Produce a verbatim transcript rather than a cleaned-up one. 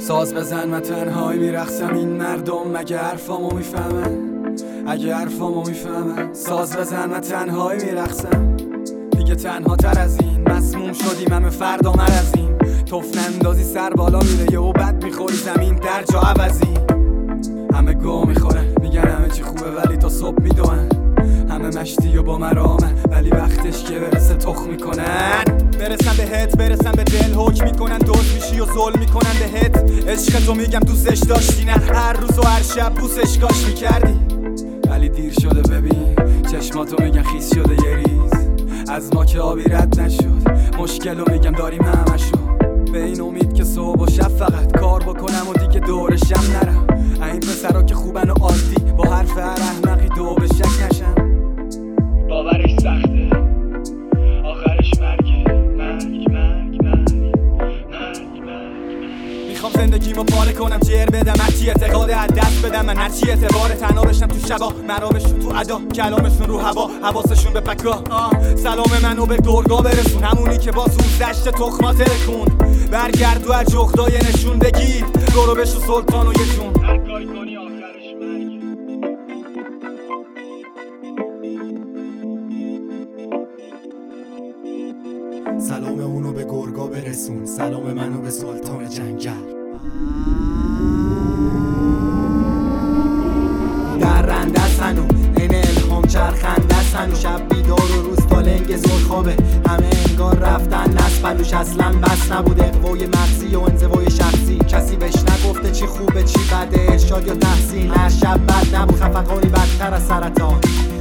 ساز بزن من تنهایی میرقصم، این مردم مگه حرفامو میفهمن؟ اگه حرفامو میفهمن ساز بزن من تنهایی میرقصم. دیگه تنها تر از این مسموم شدیم، همه فردا مرزیم. توف نندازی سر بالا میره یهو بد میخوری زمین در جا عوضی. همه گو میخورن میگن همه چی خوبه ولی تا صبح میدوئن. همه مشتی و با مرامن ولی وقتش که برسه تخ میکنن. برسن بهت برسن به دل حکم میکنن، دوست میشی و ظلم میکنن بهت. عشق تو میگم دوستش داشتی نه، هر روز و هر شب بوسش کاش میکردی. ولی دیر شده ببین چشماتو میگن خیس شده یه ریز از ما که آبی رد نشد. مشکلو میگم داریم همشو، به این امید که صبح و شب فقط کار بکنم و دیگه دورشم نرم. این پسرا که خوبن و عادی با حرف هر احمقی دو به شک نشم. باورش سخته آخرش مرگه، مرگ مرگ مرگ مرگ مرگ. میخوام زندگیمو پاره کنم جر بدم، هرچی اعتقاد از دست بدم من، هرچی اعتبار تنها بشم تو شبا، مرامشون تو ادا کلامشون رو هوا، حواسشون به پکا. سلام منو به گرگا برسون، همونی که با زور دشت تخمات رکون. برگرد و از جغدای نشون بگیر برو بشو سلطان و یه جون. هر کاری کنی آخرش مرگه. سلام اونو به گرگا برسون، سلام منو به سلطان جنگل. در رنده سنو این الهام چرخنده سنو، شب بیدار و روز تا لنگ زور خوابه، همه انگار رفتن نست پلوش اصلا بس نبود. اقوای مغزی و انزوای شخصی، کسی بهش نگفته چی خوبه چی بده، ارشاد یا تحسین. هر شب بد نبود خفقانی بدتر از سرطان.